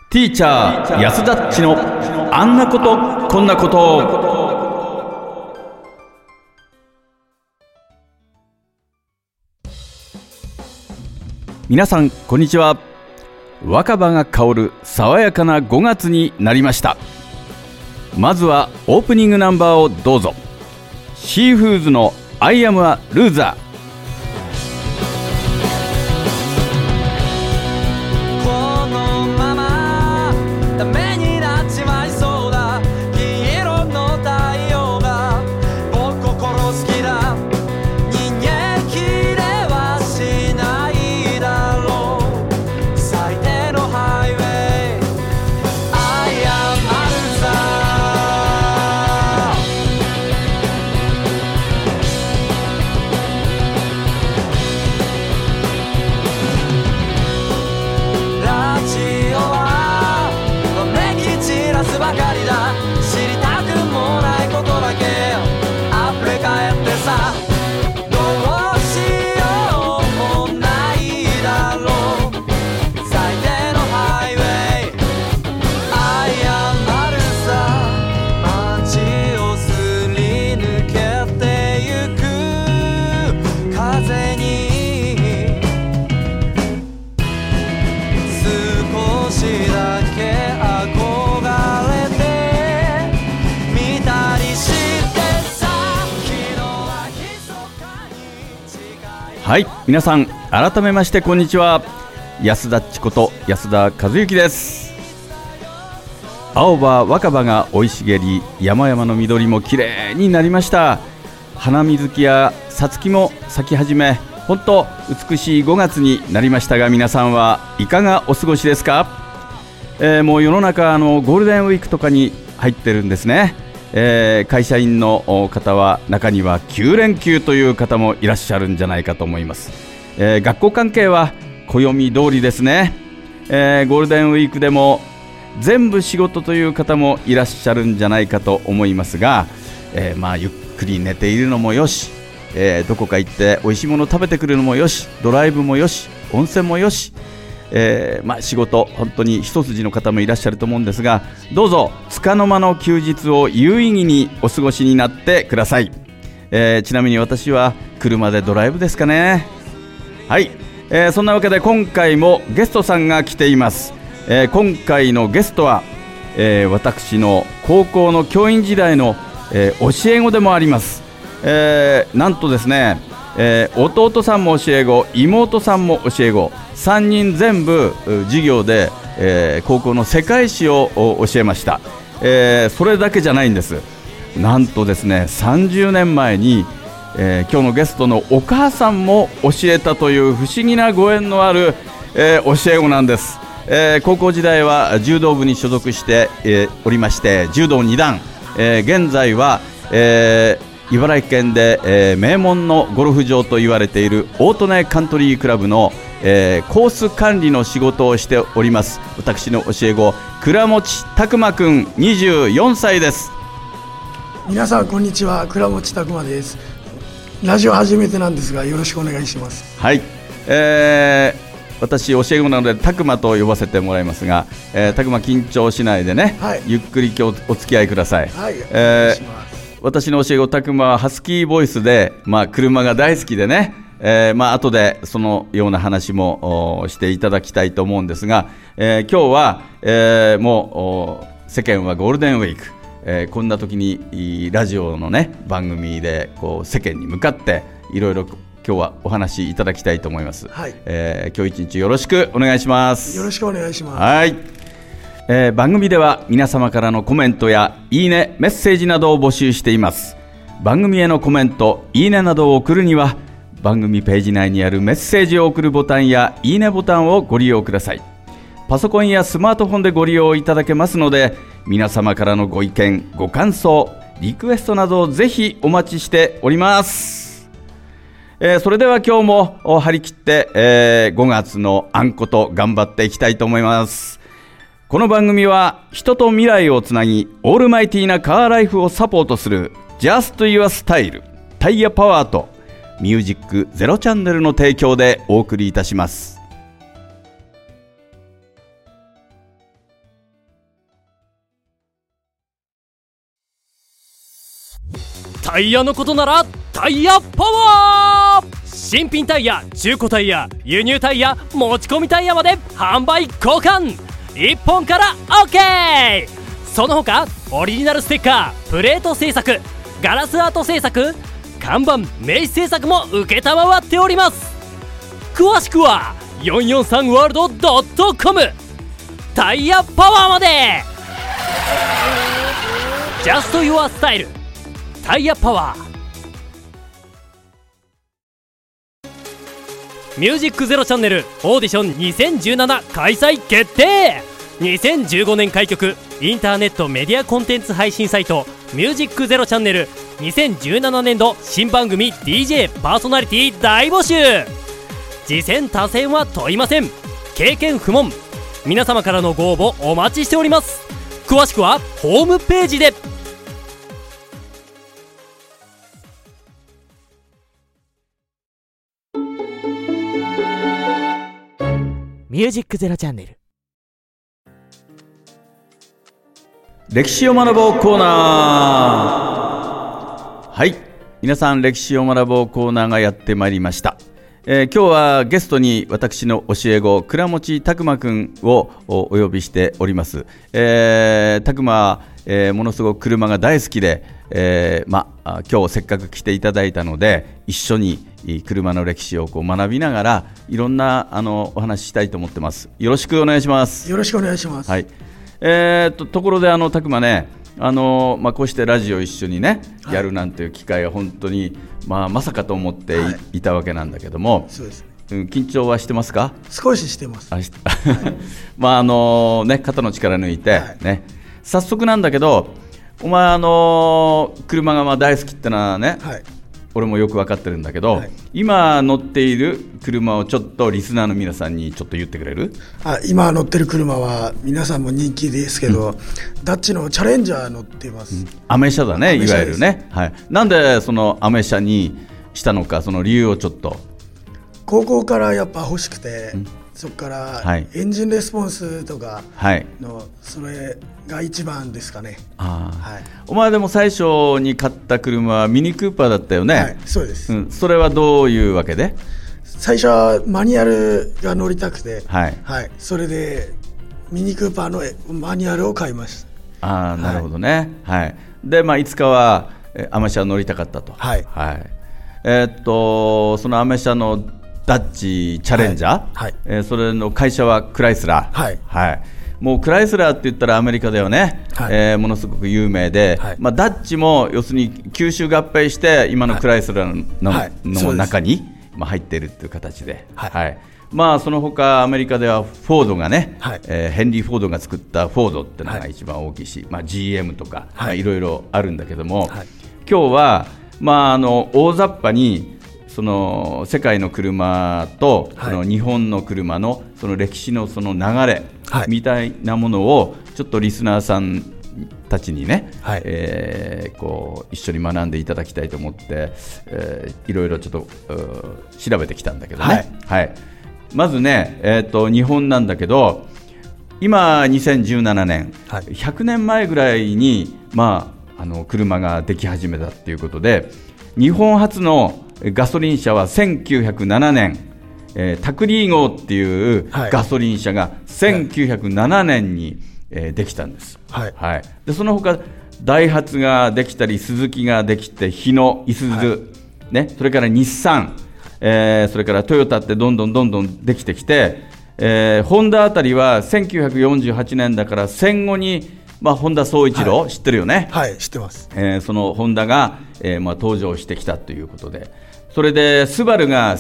ティーチャー安田っちのあんなことこんなこと。皆さんこんにちは。若葉が香る爽やかな5月になりました。まずはオープニングナンバーをどうぞ。シーフーズのアイアムアルーザー。はい、皆さん改めましてこんにちは。安田っちこと安田和之です。青葉若葉が生い茂り、山々の緑もきれいになりました。花水木やさつきも咲き始め、本当美しい5月になりましたが、皆さんはいかがお過ごしですか？もう世の中ゴールデンウィークとかに入ってるんですね。会社員の方は中には9連休という方もいらっしゃるんじゃないかと思います。学校関係は暦通りですね。ゴールデンウィークでも全部仕事という方もいらっしゃるんじゃないかと思いますが、ゆっくり寝ているのもよし、どこか行っておいしいもの食べてくるのもよし、ドライブもよし、温泉もよし、仕事本当に一筋の方もいらっしゃると思うんですが、どうぞ束の間の休日を有意義にお過ごしになってください。ちなみに私は車でドライブですかね。はい、そんなわけで今回もゲストさんが来ています。今回のゲストは、私の高校の教員時代の、教え子でもあります。なんとですね、弟さんも教え子、妹さんも教え子、3人全部授業で、高校の世界史を教えました。それだけじゃないんです。なんとですね、30年前に、今日のゲストのお母さんも教えたという不思議なご縁のある、教え子なんです。高校時代は柔道部に所属して、おりまして、柔道2段、現在は、茨城県で、名門のゴルフ場と言われている大利根カントリークラブの、コース管理の仕事をしております。私の教え子、倉持拓磨くん24歳です。 皆さんこんにちは、倉持拓磨です。ラジオ初めてなんですがよろしくお願いします。 はい、私教え子なので拓磨と呼ばせてもらいますが、拓磨緊張しないでね、はい、ゆっくり今日お付き合いください。はい、お願いします。私の教え子拓磨はハスキーボイスで、車が大好きでね、後でそのような話もしていただきたいと思うんですが、今日は、もう世間はゴールデンウィーク、こんな時にラジオのね番組でこう世間に向かっていろいろ今日はお話しいただきたいと思います。はい、今日一日よろしくお願いします。 よろしくお願いします。 はい、番組では皆様からのコメントやいいね、メッセージなどを募集しています。番組へのコメント、いいねなどを送るには番組ページ内にあるメッセージを送るボタンやいいねボタンをご利用ください。パソコンやスマートフォンでご利用いただけますので、皆様からのご意見、ご感想、リクエストなどをぜひお待ちしております。それでは今日も張り切って、5月のあんこと頑張っていきたいと思います。この番組は人と未来をつなぎ、オールマイティーなカーライフをサポートする Just Your Style タイヤパワーとミュージックゼロチャンネルの提供でお送りいたします。 タイヤのことならタイヤパワー。新品タイヤ、中古タイヤ、輸入タイヤ、持ち込みタイヤまで販売交換1本から OK。 その他オリジナルステッカー、プレート製作、ガラスアート製作、看板、名刺製作も承っております。詳しくは443world.com タイヤパワーまで。Just Your Style タイヤパワー。ミュージックゼロチャンネルオーディション2017開催決定。2015年開局インターネットメディアコンテンツ配信サイトミュージックゼロチャンネル2017年度新番組 DJ パーソナリティ大募集。次戦他戦は問いません。経験不問。皆様からのご応募お待ちしております。詳しくはホームページで。ミュージックゼロチャンネル。 歴史を学ぼうコーナー。はい、皆さん、歴史を学ぼうコーナーがやってまいりました。今日はゲストに私の教え子倉持拓磨くんをお呼びしております。拓磨は、ものすごく車が大好きで、今日せっかく来ていただいたので一緒に車の歴史を学びながらいろんなお話ししたいと思ってます。よろしくお願いします。 よろしくお願いします。 はい。ところで拓磨ね、こうしてラジオ一緒にね、はい、やるなんていう機会は本当に、まさかと思って いたわけなんだけども、 そうですね。 緊張はしてますか？ 少ししてます。はい、 肩の力抜いて、ね、早速なんだけど、お前車が大好きってのはね、はい、俺もよく分かってるんだけど、はい、今乗っている車をちょっとリスナーの皆さんにちょっと言ってくれる？ 今乗ってる車は皆さんも人気ですけど、ダッチのチャレンジャー乗ってます。 アメ車だね、いわゆるね、はい、なんでそのアメ車にしたのか、その理由をちょっと。 高校からやっぱ欲しくて、そこからエンジンレスポンスとかの、それが一番ですかね。 お前でも最初に買った車はミニクーパーだったよね。 はい、そうです。 それはどういうわけで？ 最初はマニュアルが乗りたくて、それでミニクーパーのマニュアルを買いました。 なるほどね。はい。で、いつかはアメ車乗りたかったと。はい。そのアメ車のダッチチャレンジャー、それの会社はクライスラー、もうクライスラーって言ったらアメリカではね、ものすごく有名で、ダッチも要するに吸収合併して今のクライスラーの中に入っているという形で、その他アメリカではフォードがね、ヘンリー・フォードが作ったフォードっていうのが一番大きいし、GM とか、いろいろあるんだけども、今日は、大雑把にその世界の車とその日本の車のその歴史のその流れみたいなものをちょっとリスナーさんたちにね、一緒に学んでいただきたいと思って、いろいろちょっと調べてきたんだけどね、まずね、日本なんだけど、今2017年、100年前ぐらいに、車ができ始めたということで、日本初のガソリン車は1907年、タクリー号っていうガソリン車が1907年に、できたんです。でその他ダイハツができたり、スズキができて、日野、いすゞ、それから日産、それからトヨタってどんどんできてきて、ホンダあたりは1948年だから戦後に、本田宗一郎、知ってるよね。 知ってます。 そのホンダが、登場してきたということで、それでスバルが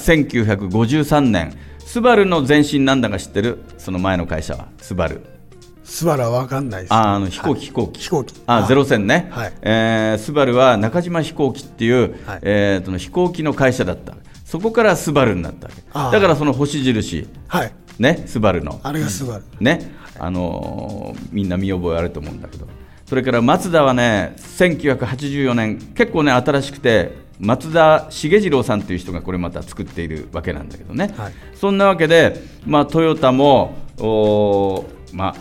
1953年、スバルの前身なんだか知ってる？その前の会社はスバルは分かんないです。飛行機ゼロ戦ね、スバルは中島飛行機っていう、飛行機の会社だった。そこからスバルになったわけだから、その星印、スバルのあれがスバル、 みんな見覚えあると思うんだけど、それからマツダはね、1984年、結構ね新しくて、松田重次郎さんという人がこれまた作っているわけなんだけどね、そんなわけで、トヨタも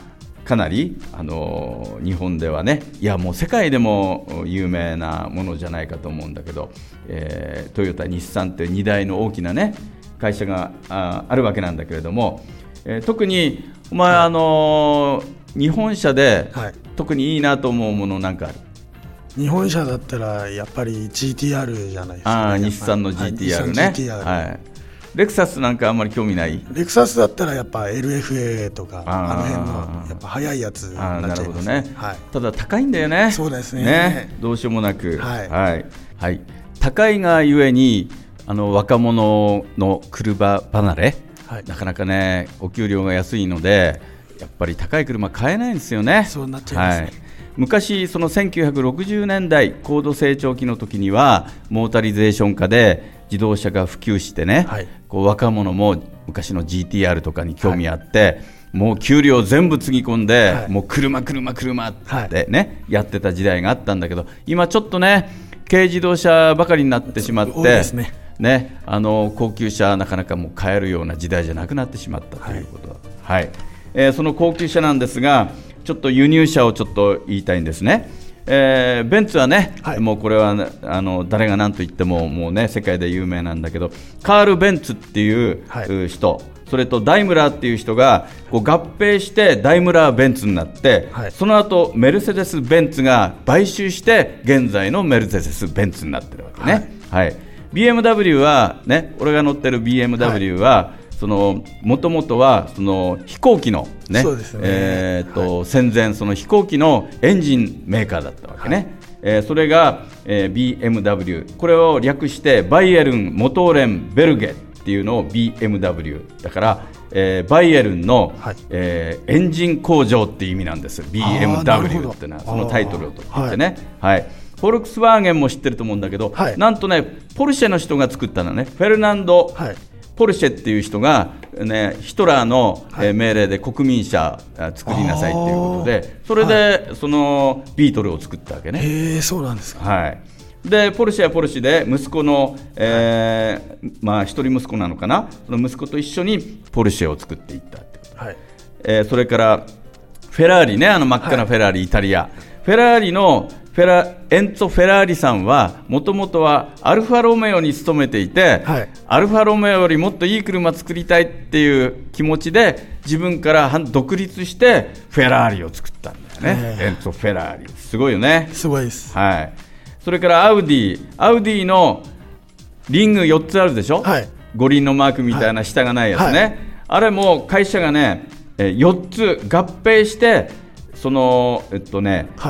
かなり、日本ではね、いやもう世界でも有名なものじゃないかと思うんだけど、トヨタ、日産という2大の大きなね会社が あるわけなんだけれども、特にお前、日本車で特にいいなと思うものなんかある？ 日本車だったらやっぱり GTR じゃないですか、 日産の GTR ね、はい、レクサスなんかあんまり興味ない？ レクサスだったらやっぱ LFA とかあの辺のやっぱ速いやつになっちゃいますね。 なるほどね、はい、ただ高いんだよね。 そうですね、 どうしようもなく、 はいはいはい、高いがゆえに若者の車離れ、はい、なかなかねお給料が安いのでやっぱり高い車買えないんですよね。 そうなっちゃいますね、はい、 昔その1960年代高度成長期の時にはモータリゼーション化で自動車が普及してね、はい、こう若者も昔の GTR とかに興味あって、はい、もう給料全部つぎ込んで、はい、もう車ってね、やってた時代があったんだけど、今ちょっとね軽自動車ばかりになってしまって、 ですね、 ね、高級車なかなかもう買えるような時代じゃなくなってしまったということ、はいはい、その高級車なんですが、ちょっと輸入車をちょっと言いたいんですね。ベンツはね、はい、もうこれは、ね、誰が何と言ってももうね世界で有名なんだけど、カール・ベンツっていう、はい、人、それとダイムラーっていう人がこう合併してダイムラー・ベンツになって、はい、その後メルセデス・ベンツが買収して現在のメルセデス・ベンツになってるわけね、はいはい、BMW はね、俺が乗ってる BMW は、はい、もともとはその飛行機の、ね、 そうですね、 はい、戦前その飛行機のエンジンメーカーだったわけね、はい、それが、BMW、 これを略してバイエルン・モトーレン・ベルゲっていうのを BMW だから、バイエルンの、はい、エンジン工場っていう意味なんです。 BMW ってのはそのタイトルを取っててね、はいはい、フォルクスワーゲンも知ってると思うんだけど、はい、なんとねポルシェの人が作ったのね、フェルナンド、はい、ポルシェっていう人が、ね、ヒトラーの、命令で国民車作りなさいっていうことで、それで、はい、そのビートルを作ったわけね。 へー、そうなんですか。 はい、でポルシェはポルシェで息子の、まあ、一人息子なのかな、その息子と一緒にポルシェを作っていったってこと、はい、それからフェラーリね、真っ赤なフェラーリ、はい、イタリアフェラーリのエンツォ・フェラーリさんはもともとはアルファロメオに勤めていて、はい、アルファロメオよりもっといい車作りたいっていう気持ちで自分から独立してフェラーリを作ったんだよね。エンツォ・フェラーリすごいよね。 すごいです、 はい、それからアウディのリング4つあるでしょ、はい、五輪のマークみたいな下がないやつね、はい、あれも会社がね4つ合併してそのはい、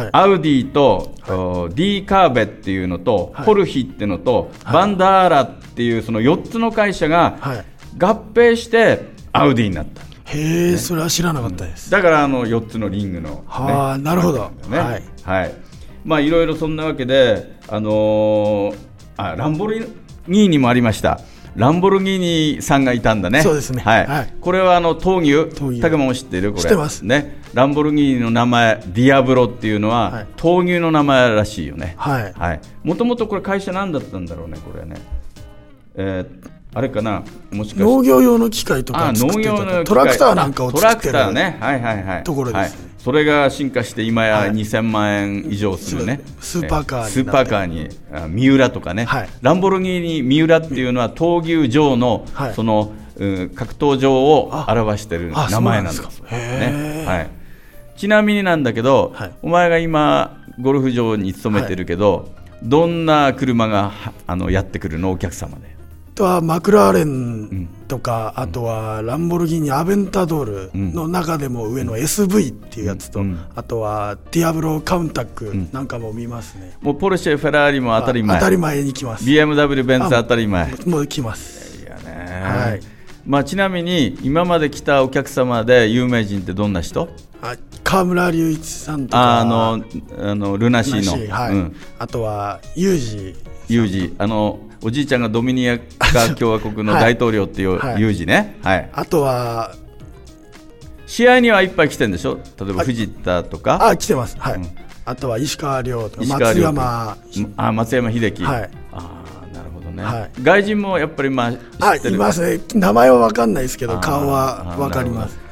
アウディと、はい、D カーベっていうのと、はい、ポルヒっていうのと、はい、バンダーラっていうその4つの会社が合併してアウディになった。 へー、ね、それは知らなかったです、 だから4つのリングの、ね、 はあ、なるほど、 ね、はい、はい、まあいろいろそんなわけで、ランボルギーニもありました。ランボルギーニさんがいたんだね。 そうですね、 はいはい、これは闘牛、竹間も知ってる？これ知ってます、 ね、ランボルギーニの名前ディアブロっていうのは、はい、闘牛の名前らしいよね。もともとこれ会社何だったんだろうね、これね、あれかな、もしかして農業用の機械とか作ってた、トラクターなんかを作ってるトラクターね、はいはいはい、 ところですね、はい、 それが進化して今や2000万円以上するね、 スーパーカーに三浦とかね、はい、ランボルギーニ三浦っていうのは闘牛場の、はい、その格闘場を表している名前なんですね。はい、ちなみになんだけど、はい、お前が今ゴルフ場に勤めてるけど、はい、どんな車がやってくるの、お客様で？ あとはマクラーレンとか、あとはランボルギーニアベンタドールの中でも上の SV っていうやつと、あとはディアブロカウンタックなんかも見ますね。 もうポルシェ、フェラーリも当たり前、 当たり前に来ます。 BMW、ベンツ当たり前、 もう来ます。 いやね、はい、まあ、ちなみに今まで来たお客様で有名人ってどんな人？ 河村隆一さんとか、 ルナシーの、 はい、あとはユージ、 おじいちゃんがドミニカ共和国の大統領っていうユージね、はいはい、 あとは試合にはいっぱい来てるんでしょ、例えば藤田とか。 来てます、はい、あとは石川遼とか松山秀樹、 はい、 なるほどね、はい、外人もやっぱり知ってる？ いますね、名前は分かんないですけど顔は分かります。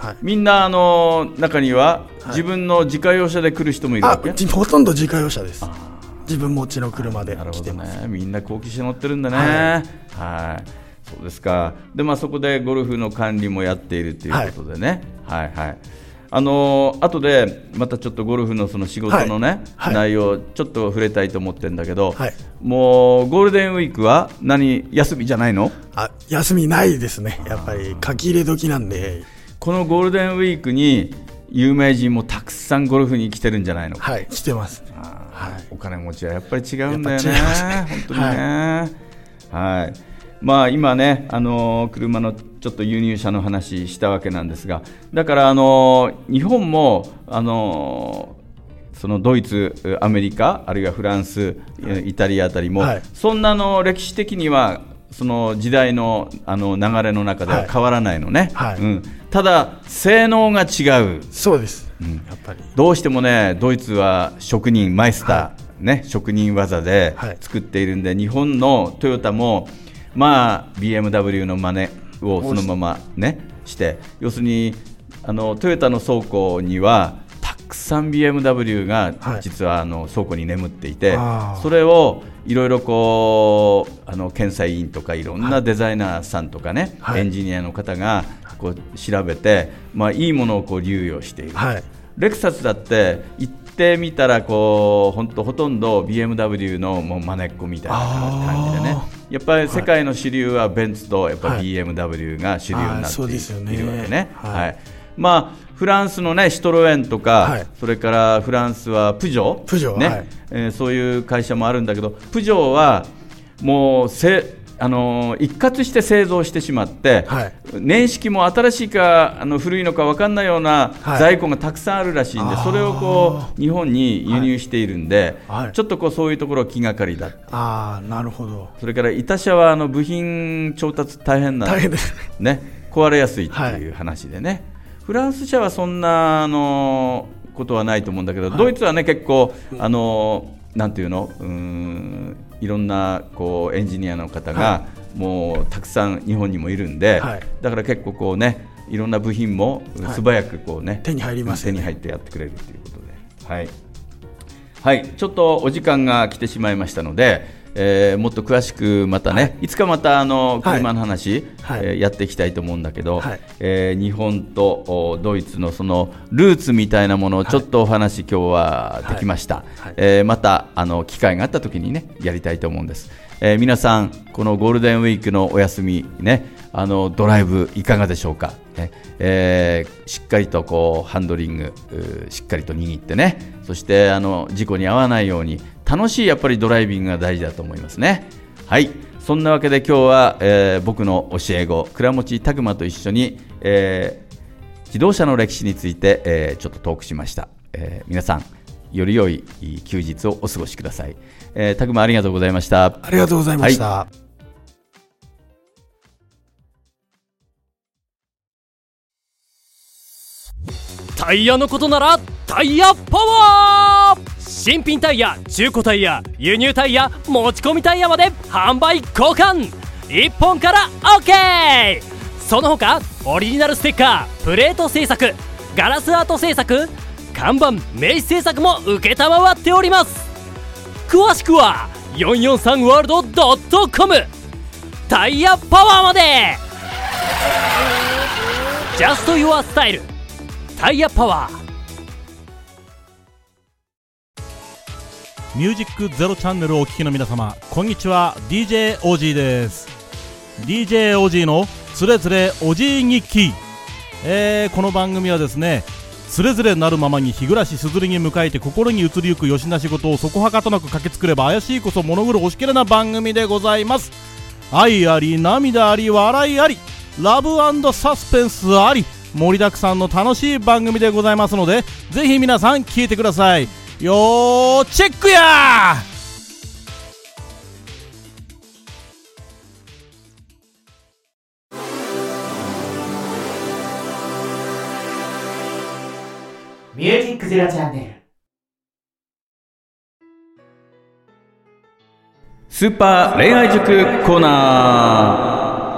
はい、 みんな中には自分の自家用車で来る人もいるわけ？ ほとんど自家用車です。自分持ちの車で来てます。 なるほどね、みんな好奇心乗ってるんだね。はい、そうですか。で、そこでゴルフの管理もやっているということでね、はいはい、後でまたちょっとゴルフのその仕事のね、内容ちょっと触れたいと思ってるんだけど、もうゴールデンウィークは休みじゃないの？ 休みないですね。やっぱり書き入れ時なんで。 このゴールデンウィークに有名人もたくさんゴルフに来てるんじゃないの？ はい、来てます。 お金持ちはやっぱり違うんだよね、本当にね。はい、今ね、車のちょっと輸入車の話したわけなんですが、だから日本もそのドイツ、アメリカ、あるいはフランス、イタリアあたりも、そんな歴史的にはその時代の流れの中では変わらないのね。ただ性能が違う。 そうです。やっぱりどうしてもね、ドイツは職人マイスター、職人技で作っているんで、日本のトヨタもBMW の真似をそのままして、要するにトヨタの倉庫にはたくさん BMW が実は倉庫に眠っていて、それをいろいろこう検査委員とかいろんなデザイナーさんとかね、エンジニアの方がこう調べて、いいものをこう流用している。レクサスだって行ってみたらほとんど BMW のもう真似っこみたいな感じでね、やっぱり世界の主流はベンツとやっぱり BMW が主流になっているわけね。フランスのねシトロエンとか、それからフランスはプジョー、そういう会社もあるんだけど、プジョーはもう一括して製造してしまって、年式も新しいか古いのか分かんないような在庫がたくさんあるらしいんで、それをこう日本に輸入しているんで、ちょっとそういうところ気がかりだ。 なるほど。 それからイタ車は部品調達大変なんで、壊れやすいっていう話でね、フランス車はそんなことはないと思うんだけど、ドイツはね結構なんていうの、いろんなこうエンジニアの方がもうたくさん日本にもいるんで、だから結構こうね、いろんな部品も素早くこうね、 手に入りますね。 手に入ってやってくれるということで、はい、ちょっとお時間が来てしまいましたので、もっと詳しくまたね、いつかまた車の話、やっていきたいと思うんだけど、日本とドイツのそのルーツみたいなものをちょっとお話、今日はできました。また機会があった時にねやりたいと思うんです。皆さんこのゴールデンウィークのお休みね、ドライブいかがでしょうか。しっかりとこうハンドリングしっかりと握ってね、そして事故に遭わないように楽しいやっぱりドライビングが大事だと思いますね。はい、そんなわけで今日は、僕の教え子倉持拓磨と一緒に、自動車の歴史について、ちょっとトークしました。皆さんより良い休日をお過ごしください。拓磨ありがとうございました。 ありがとうございました。 タイヤのことならタイヤパワー。新品タイヤ、中古タイヤ、輸入タイヤ、持ち込みタイヤまで販売交換1本から OK。 その他オリジナルステッカー、プレート製作、ガラスアート製作、看板名刺製作も承っております。詳しくは443world.com タイヤパワーまで。 Just Your Style タイヤパワー。 ミュージックゼロチャンネルをお聞きの皆様、こんにちは。 DJ オージーです。 DJ オージーのつれづれおじい日記。この番組はですね、つれづれなるままに日暮らしすずりに迎えて心に移りゆくよしな仕事をそこはかとなく駆けつくれば怪しいこそ物狂おしきれな番組でございます。愛あり涙あり笑いありラブ&サスペンスあり盛りだくさんの楽しい番組でございますので、ぜひ皆さん聞いてください。よーチェックやー。 ミュージックゼロチャンネル。 スーパー恋愛塾コーナー。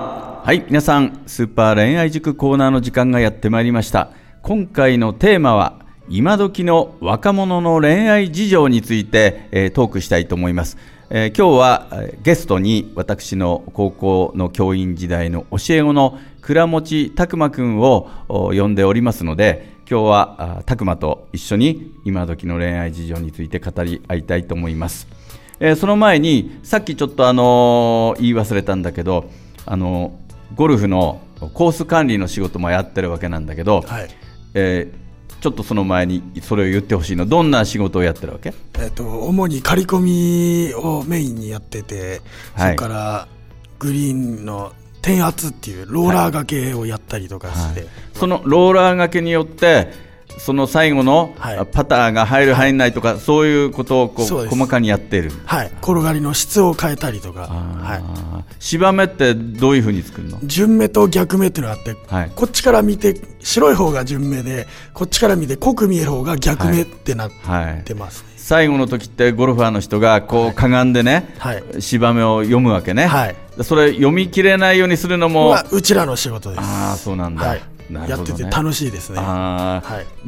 はい、皆さん、スーパー恋愛塾コーナーの時間がやってまいりました。今回のテーマは今時の若者の恋愛事情について、トークしたいと思います。今日はゲストに私の高校の教員時代の教え子の倉持拓磨くんを呼んでおりますので、今日は拓磨と一緒に今時の恋愛事情について語り合いたいと思います。その前にさっきちょっと言い忘れたんだけど、ゴルフのコース管理の仕事もやってるわけなんだけど、はい、ちょっとその前にそれを言ってほしいの。どんな仕事をやってるわけ？ 主に刈り込みをメインにやってて、はい、それからグリーンの転圧っていうローラー掛けをやったりとかして、はいはい、 そのローラー掛けによってその最後のパターが入る、入んないとか、はい、そういうことを細かにやっている。 はい、転がりの質を変えたりとか、はい、 芝目ってどういう風に作るの？ 順目と逆目っていうのがあって、はい、こっちから見て白い方が順目で、こっちから見て濃く見える方が逆目ってなってます、ね。はいはい、最後の時ってゴルファーの人がこうかがんでね、はい、芝目を読むわけね、はい、それ読み切れないようにするのも、 うちらの仕事です。 ああ、そうなんだ、はい、なるほどね、 やってて楽しいですね。 はい、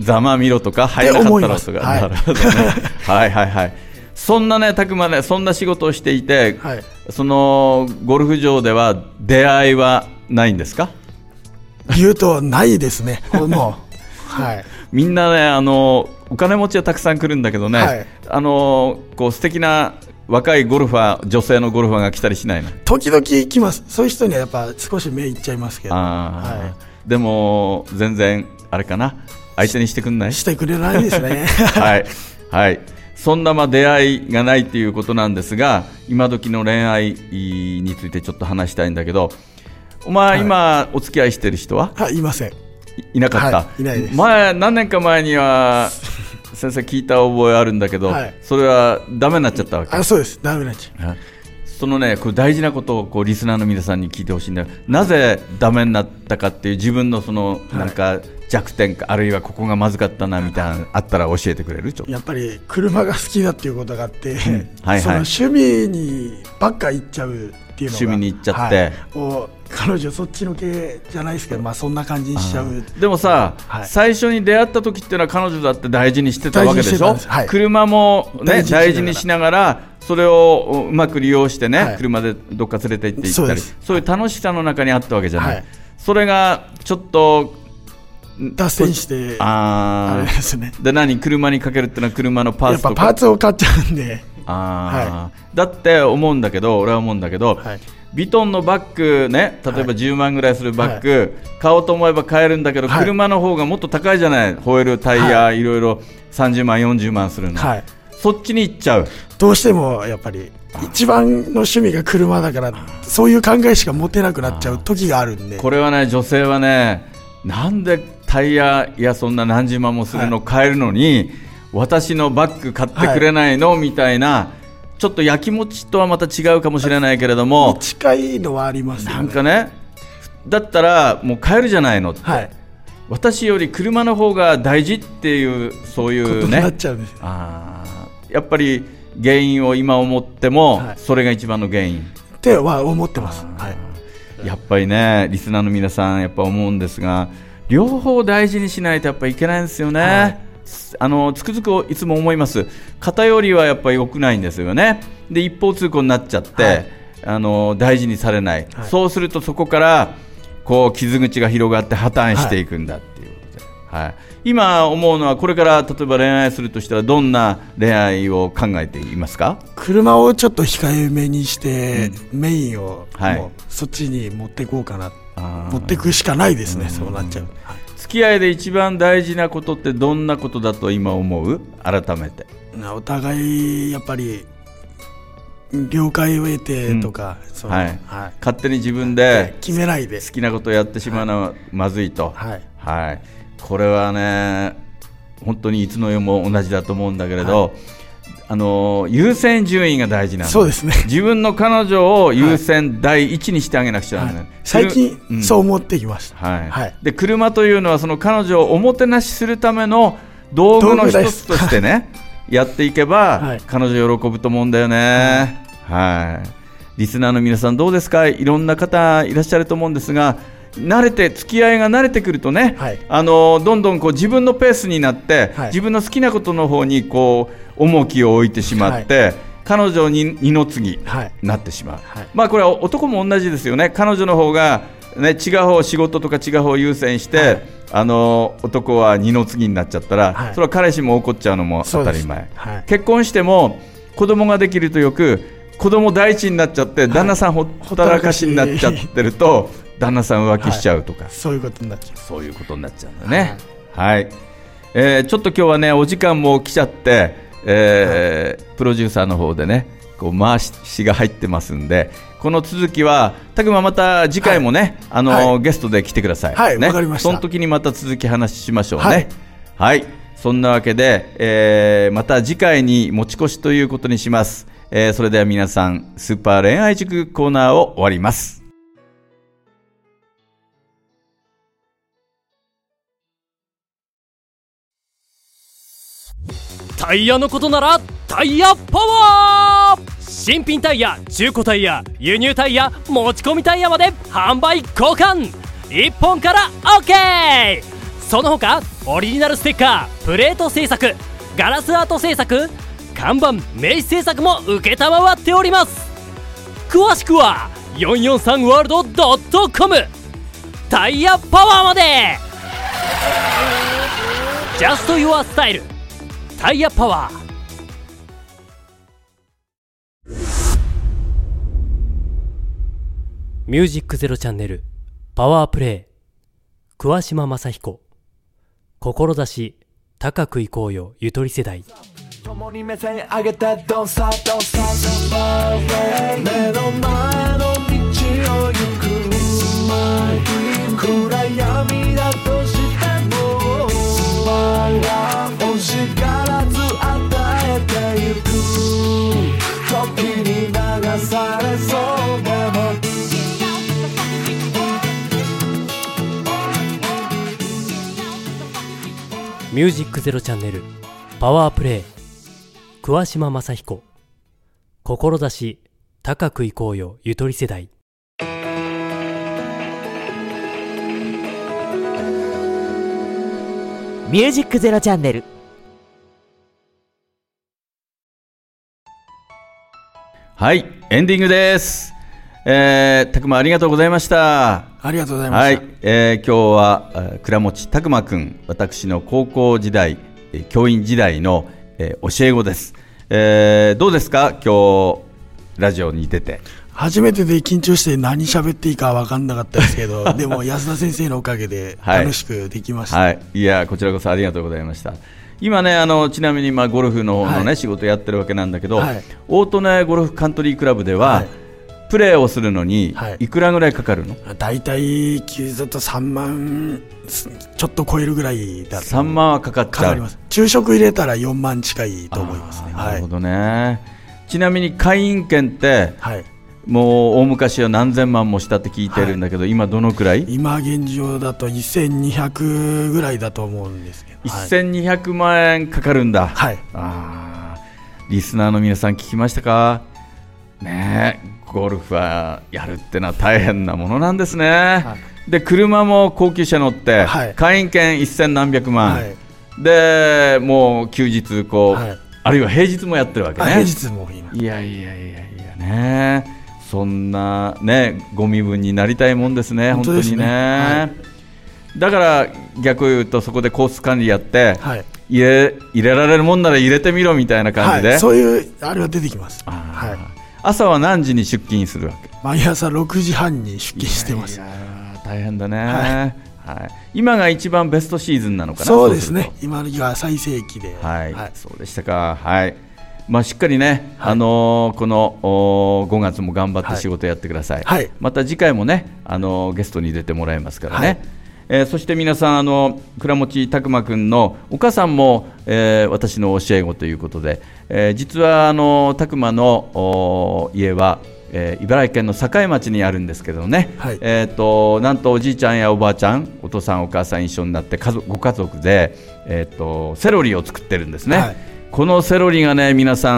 ざまみろとか入らなかったろとか、はい、なるほどねはいはいはい。そんなね、たくまね、そんな仕事をしていて、はい、そのゴルフ場では出会いはないんですか？ 言うとないですねもう、はい、 みんなね、お金持ちはたくさん来るんだけどね、はい、こう素敵な若いゴルファー、女性のゴルファーが来たりしないの？ 時々来ます。そういう人にはやっぱ少し目いっちゃいますけど、 はい、でも全然あれかな、相手にしてくんない？ してくれないですねはい、はい、そんな出会いがないということなんですが、今時の恋愛についてちょっと話したいんだけど、お前、はい、今お付き合いしてる人は？ はい、いません。 いなかった、はい、 いないです。 何年か前には先生聞いた覚えあるんだけど、はい、それはダメになっちゃったわけ？ あ、そうです、ダメになっちゃう。 そのね、これ大事なことをリスナーの皆さんに聞いてほしいんだよ。なぜダメになったかっていう自分のそのなんか弱点か、あるいはここがまずかったなみたいなのあったら教えてくれる？ちょっとやっぱり車が好きだっていうことがあって、 はいはい、 その趣味にばっか行っちゃうっていうのが、 趣味に行っちゃって、 はい、彼女そっちの系じゃないですけど、まあ、そんな感じにしちゃう。 でもさ、はい、最初に出会った時っていうのは彼女だって大事にしてたわけでしょ？はい、車も、ね、大事にしながらそれをうまく利用してね、はい、車でどっか連れて行って行ったり、そういう楽しさの中にあったわけじゃない、はい、それがちょっと脱線して、あれですね。 で、車にかけるっていうのは車のパーツとか、 やっぱパーツを買っちゃうんで、 はい、だって思うんだけど、俺は思うんだけど、はい、ヴィトンのバッグね、例えば10万ぐらいするバッグ、はい、買おうと思えば買えるんだけど、はい、車の方がもっと高いじゃない、ホイール、タイヤ、はい、いろいろ30万40万するの、はい、そっちに行っちゃう。 どうしてもやっぱり一番の趣味が車だから、そういう考えしか持てなくなっちゃう時があるんで。 これはね、女性はね、なんでタイヤやそんな何十万もするの買えるのに、はい、私のバッグ買ってくれないの、はい、みたいな、ちょっとやきもちとはまた違うかもしれないけれども、 近いのはありますよね。 なんかね、だったらもう買えるじゃないのって、はい、私より車の方が大事っていう、そういうね、ことになっちゃうんですよ。 やっぱり原因を今思っても、はい、それが一番の原因っては思ってます、はい、 やっぱりね、リスナーの皆さんやっぱ思うんですが、両方大事にしないとやっぱいけないんですよね、はい、つくづくいつも思います。偏りはやっぱり良くないんですよね。で、一方通行になっちゃって、はい、大事にされない、はい、そうするとそこからこう傷口が広がって破綻していくんだっていうことで、はいはい、今思うのは、これから例えば恋愛するとしたらどんな恋愛を考えていますか？ 車をちょっと控えめにして、メインをもうそっちに持っていこうかな、持っていくしかないですね、そうなっちゃう、はい、 付き合いで一番大事なことってどんなことだと今思う？改めて。 お互いやっぱり了解を得てとか、 はいはい、勝手に自分で決めないで好きなことをやってしまうのはまずいと、はいはい、これはね、本当にいつの世も同じだと思うんだけれど、はい、優先順位が大事なんだ。 そうですね。 自分の彼女を優先第一にしてあげなくちゃならない、はい、 最近、そう思ってきました、 はいはい、で、車というのはその彼女をおもてなしするための道具の一つとしてねやっていけば、はい、彼女喜ぶと思うんだよね、はいはい、 リスナーの皆さんどうですか。いろんな方いらっしゃると思うんですが、付き合いが慣れてくるとね、はい、どんどんこう自分のペースになって、はい、自分の好きなことの方にこう重きを置いてしまって、はい、彼女に二の次になってしまう、はいはい、これは男も同じですよね。彼女の方が、ね、違う方、仕事とか違う方を優先して、はい、男は二の次になっちゃったら、はい、それは彼氏も怒っちゃうのも当たり前、はい、結婚しても子供ができるとよく子供第一になっちゃって、旦那さんほったらかしになっちゃってると、旦那さん浮気しちゃうとか、 そういうことになっちゃう。 そういうことになっちゃうんだね。はい、ちょっと今日はねお時間も来ちゃって、プロデューサーの方でねこう回しが入ってますんで、この続きはたくままた次回もね、ゲストで来てください。 はい、わかりました。 その時にまた続き話しましょうね。はい、そんなわけで、また次回に持ち越しということにします。それでは皆さん、スーパー恋愛塾コーナーを終わります。 タイヤのことならタイヤパワー。新品タイヤ、中古タイヤ、輸入タイヤ、持ち込みタイヤまで販売交換1本から OK。 その他オリジナルステッカー、プレート製作、ガラスアート製作、看板、名刺製作も承っております。詳しくは443world.com タイヤパワーまで。ジャストユアスタイルタイヤパワー。ミュージックゼロチャンネルパワープレイ、桑島正彦。志高くいこうよゆとり世代。 共に目線上げて Don't stop Don't stop 目の前の道を行く暗闇だとしても星からず与えてゆく時に流されそうでもミュージックゼロチャンネルパワープレイ、桑島正彦。志高くいこうよゆとり世代。 ミュージックゼロチャンネル。 はい、エンディングです。たくまありがとうございました。 ありがとうございました。 はい、今日は倉持たくまくん、私の高校時代、教員時代の、教え子です。どうですか今日ラジオに出て。 初めてで緊張して何喋っていいか分かんなかったですけどでも安田先生のおかげで楽しくできました。 はい、いやこちらこそありがとうございました。今ねちなみにゴルフの方のね、はい、仕事やってるわけなんだけど、はい、大利根ゴルフカントリークラブでは、はい、プレーをするのにいくらぐらいかかるの？ だいたい給だと3万ちょっと超えるぐらいだと。 3万はかかっちゃう。 かかります。昼食入れたら4万近いと思いますね。 なるほどね。ちなみに会員権って、はい、もう大昔は何千万もしたって聞いてるんだけど、はい、今どのくらい？ 今現状だと1200ぐらいだと思うんですけど、 1200万円かかるんだ。 はい。 リスナーの皆さん聞きましたかね。ゴルフはやるってのは大変なものなんですね。はい、で車も高級車乗って、はい、会員権1000何百万、はい、でもう休日こう、はい、あるいは平日もやってるわけね。 平日もいやね、そんなねご身分になりたいもんですね。本当にね、はい、だから逆を言うとそこでコース管理やって、はい、入れられるもんなら入れてみろみたいな感じで、 はい、そういうあれは出てきます。はい、 朝は何時に出勤するわけ？ 毎朝6時半に出勤してます。 いや大変だね。はいはい、今が一番ベストシーズンなのかな？ そうですね。今が最盛期で。 はい、はい、そうでしたか。はい。しっかりね、はい、この5月も頑張って仕事やってください。はい、また次回もねゲストに出てもらえますからね。はい、そして皆さん倉持たくまくんのお母さんも、私の教え子ということで、実はたくまの家は、茨城県の境町にあるんですけどね、はい、なんとおじいちゃんやおばあちゃん、お父さんお母さん一緒になってご家族で、セロリを作ってるんですね。はい、このセロリがね皆さん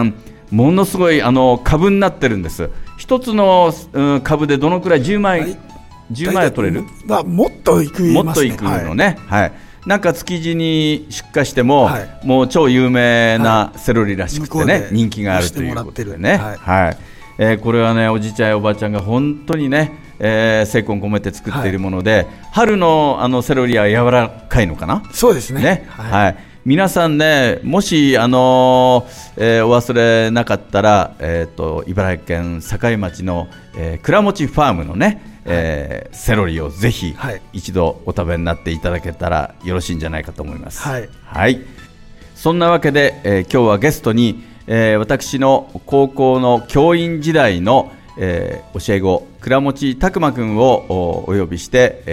ものすごい株になってるんです。一つの、株でどのくらい10枚、はい、10枚は取れる、 もっといくますね。 もっといくのね、はいはい、なんか築地に出荷しても、はい、もう超有名なセロリらしくてね、人気があるということでね、はいはい、これはねおじちゃんやおばちゃんが本当にね、精魂込めて作っているもので、はい、春のセロリは柔らかいのかな。 そうですね、 はいはい、皆さんね、もし、お忘れなかったら、茨城県境町の、倉持ファームのね、セロリをぜひ、はい、一度お食べになっていただけたらよろしいんじゃないかと思います、はいはい、そんなわけで、今日はゲストに、私の高校の教員時代の、教え子倉持拓磨君をお呼びして、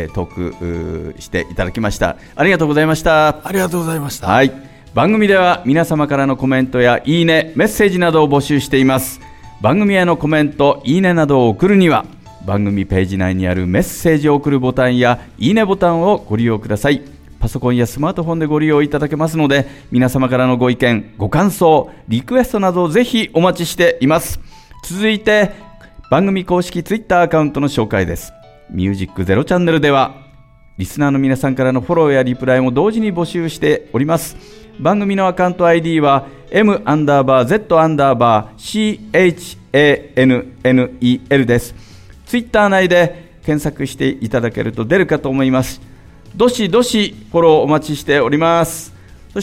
トークしていただきました。ありがとうございました。 ありがとうございました、 はい、番組では皆様からのコメントやいいね、メッセージなどを募集しています。番組へのコメント、いいねなどを送るには番組ページ内にあるメッセージを送るボタンやいいねボタンをご利用ください。パソコンやスマートフォンでご利用いただけますので、皆様からのご意見、ご感想、リクエストなどをぜひお待ちしています。続いて番組公式ツイッターアカウントの紹介です。ミュージックゼロチャンネルではリスナーの皆さんからのフォローやリプライも同時に募集しております。番組のアカウント ID は M_Z_CHANNEL です。ツイッター内で検索していただけると出るかと思います。どしどしフォローお待ちしております。そして、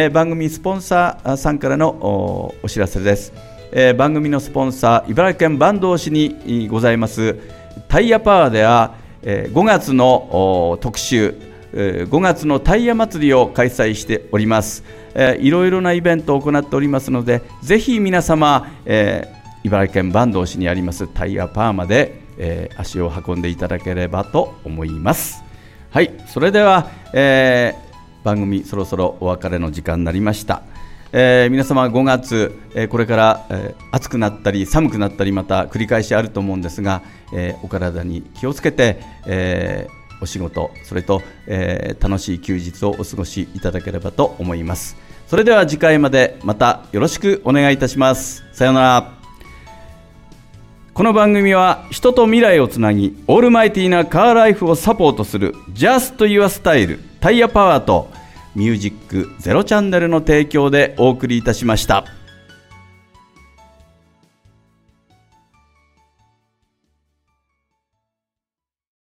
番組スポンサーさんからの お知らせです。番組のスポンサー、茨城県坂東市にございますタイヤパワーでは、5月の特集、5月のタイヤ祭りを開催しております。いろいろなイベントを行っておりますので、ぜひ皆様、茨城県坂東市にありますタイヤパワーまで、足を運んでいただければと思います。はい、それでは、番組そろそろお別れの時間になりました。皆様5月、これから、暑くなったり寒くなったりまた繰り返しあると思うんですが、お体に気をつけて、お仕事それと、楽しい休日をお過ごしいただければと思います。それでは次回までまたよろしくお願いいたします。さようなら。この番組は人と未来をつなぎオールマイティなカーライフをサポートする Just Your Style タイヤパワーとミュージックゼロチャンネルの提供でお送りいたしました。